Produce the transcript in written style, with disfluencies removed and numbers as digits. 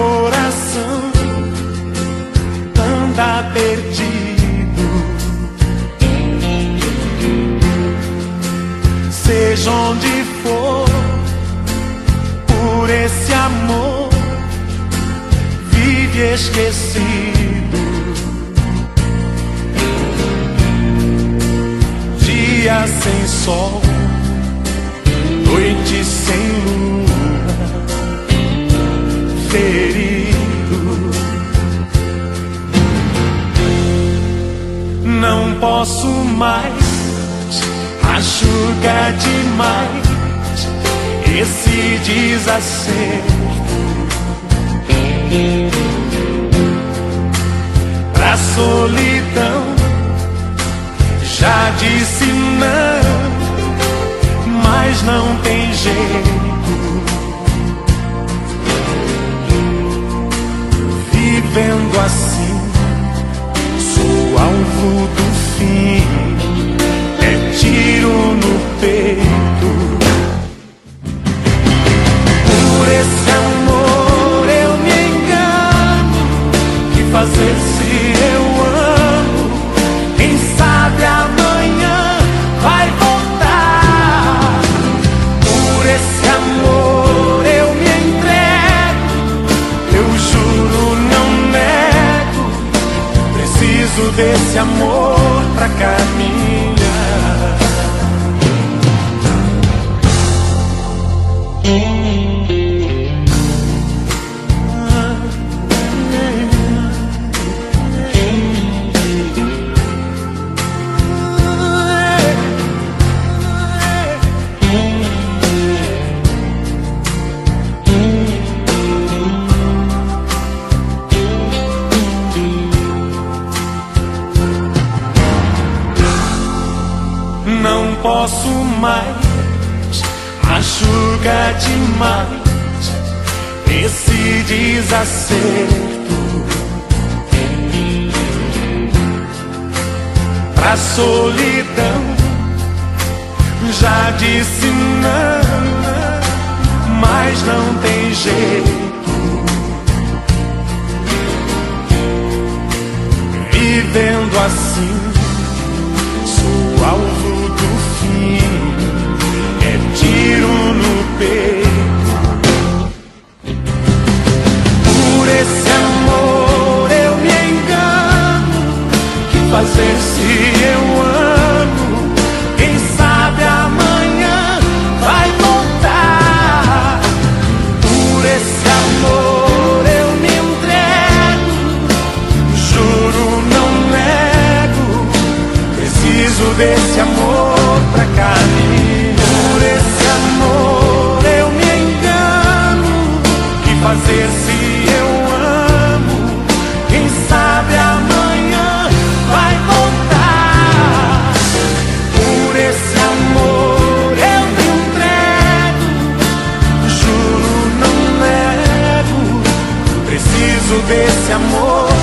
coração anda perdido. Seja onde for, por esse amor vive esquecido. Dia sem sol, noite sem lua, ferido. Não posso mais, acho que é demais esse desacerto. Pra solidão já disse não, mas não tem jeito. Vivendo assim, sou alvo do fim, é tiro no peito. Por esse amor eu me engano, que fazer se eu amo? Quem sabe amanhã vai voltar. Por esse amor eu me entrego, eu juro, não nego. Preciso desse amor pra caminhar. Não posso mais, machuca demais esse desacerto. Pra solidão já disse não, mas não tem jeito. Vivendo assim, sou alvo do fim, é tiro no peito. Por esse amor eu me engano, que fazer se eu amo? Quem sabe amanhã vai voltar. Por esse amor eu me entrego, juro, não nego. Preciso desse amor pra caminhar. Por esse amor eu me engano, que fazer se eu amo? Quem sabe amanhã vai voltar. Por esse amor eu me entrego, juro, não nego. Preciso desse amor